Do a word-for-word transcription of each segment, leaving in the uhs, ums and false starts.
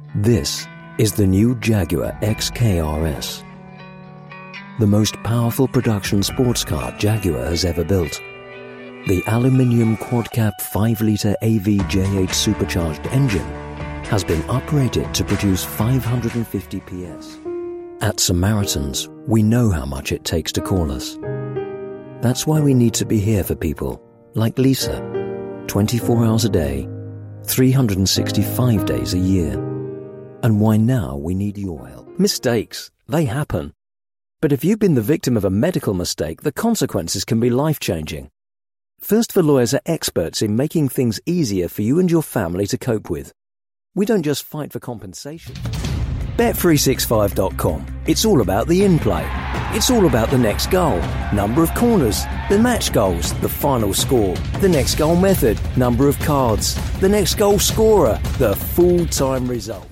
This is the new Jaguar X K R S, the most powerful production sports car Jaguar has ever built. The aluminium quad-cap five litre A V J eight supercharged engine has been uprated to produce five hundred fifty P S. At Samaritans, we know how much it takes to call us. That's why we need to be here for people like Lisa, twenty-four hours a day, three hundred sixty-five days a year. And why now we need your help. Mistakes, they happen. But if you've been the victim of a medical mistake, the consequences can be life-changing. First For Lawyers are experts in making things easier for you and your family to cope with. We don't just fight for compensation. Bet three sixty-five dot com. It's all about the in-play. It's all about the next goal, number of corners, the match goals, the final score, the next goal method, number of cards, the next goal scorer, the full-time result.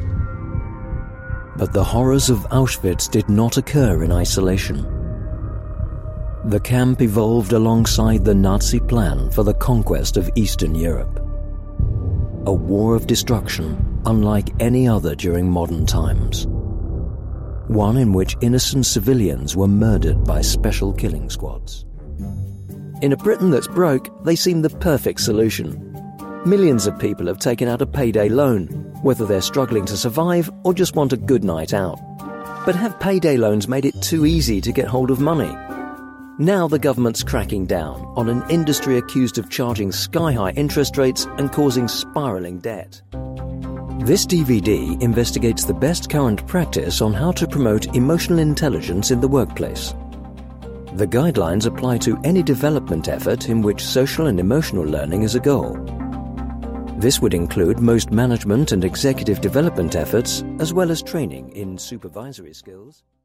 But the horrors of Auschwitz did not occur in isolation. The camp evolved alongside the Nazi plan for the conquest of Eastern Europe. A war of destruction unlike any other during modern times. One in which innocent civilians were murdered by special killing squads. In a Britain that's broke, they seem the perfect solution. Millions of people have taken out a payday loan, whether they're struggling to survive or just want a good night out. But have payday loans made it too easy to get hold of money? Now the government's cracking down on an industry accused of charging sky-high interest rates and causing spiralling debt. This D V D investigates the best current practice on how to promote emotional intelligence in the workplace. The guidelines apply to any development effort in which social and emotional learning is a goal. This would include most management and executive development efforts, as well as training in supervisory skills.